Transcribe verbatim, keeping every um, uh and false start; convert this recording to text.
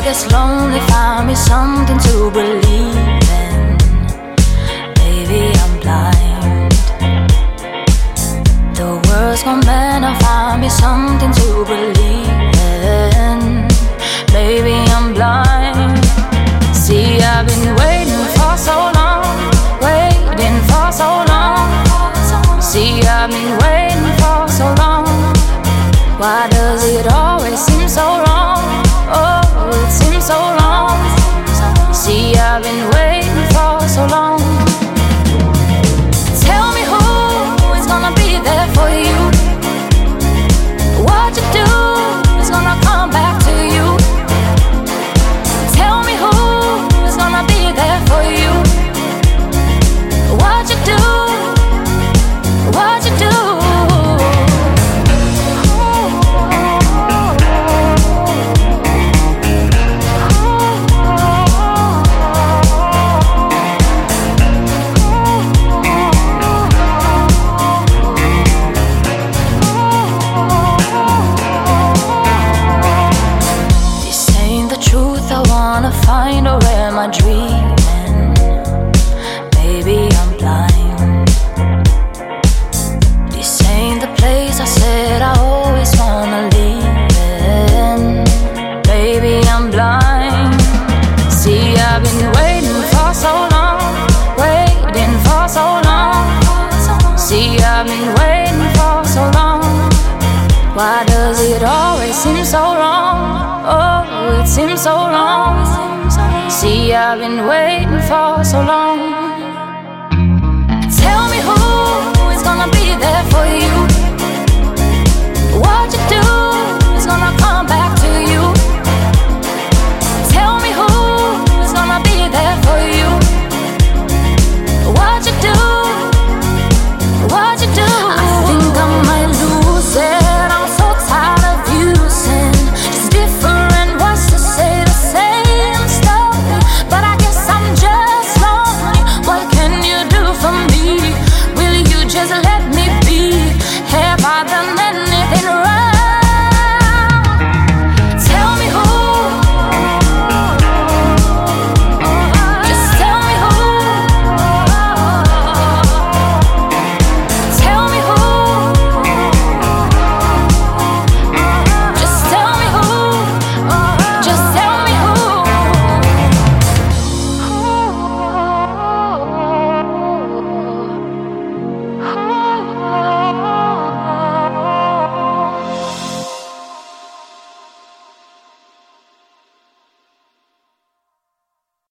gets lonely, find me something to believe in. Maybe I'm blind. The world's gone bad, now find me something to believe in. Maybe I'm blind. See, I've been waiting for so long, waiting for so long. See, I've been waiting for so long. Why does it always seem so wrong? Oh, it seems so long. See, I've been waiting for so long. Tell me who is gonna be there for you. What you do is gonna come back to you. Tell me who is gonna be there for you. What you do, what you do. Find or am I dreaming? Maybe I'm blind. This ain't the place I said I always wanna live in. Maybe I'm blind. See, I've been waiting for so long, waiting for so long. See, I've been waiting for so long. Why does it always seem so wrong? Oh, it seems so long. See, I've been waiting for so long. Tell me who is gonna be there for you.